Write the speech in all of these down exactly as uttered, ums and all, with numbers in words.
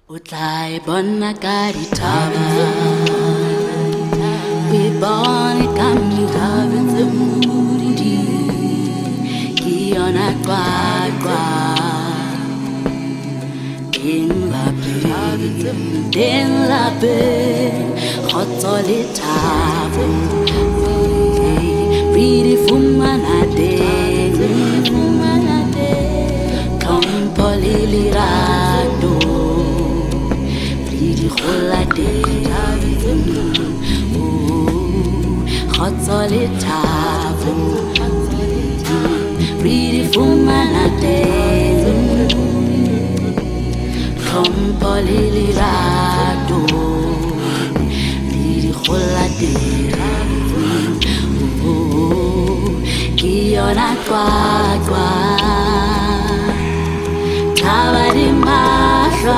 Utlai bona kari tava, we born it coming having the moody, Kiona kwa kwa, in la pe, in la pe, hot solid tava, ready for manade, come polilirado. Hot solid table, ready for manate. Come polilirado, ready holade. Kiona kwa kwa, tabari masha.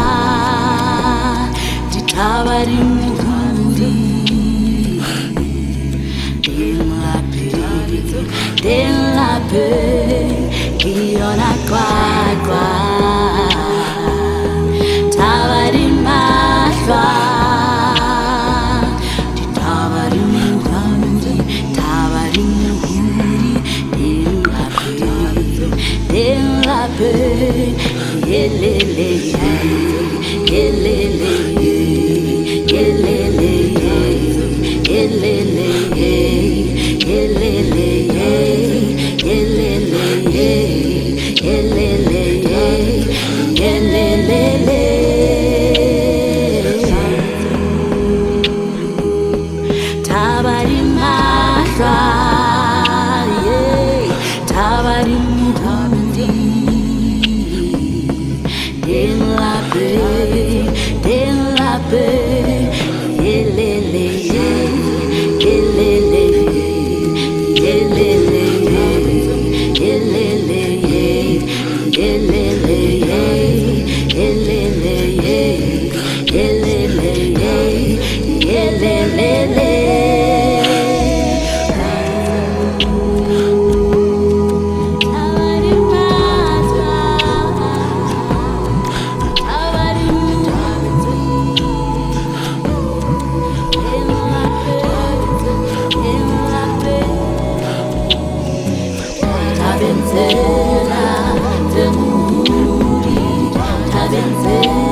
Tabari muhuri, den la pe, den la pe, kiona kwa kwa. Tabari masha, tabari muhuri, tabari muhuri, den la pe, den la pe, yelele, yelele. Yelele, yelele, yelele, yelele, yelele, yelele. Tabari masha, tabari muhamdi, den la pe, den la pe. Tabenzela, temuri, tabenzela.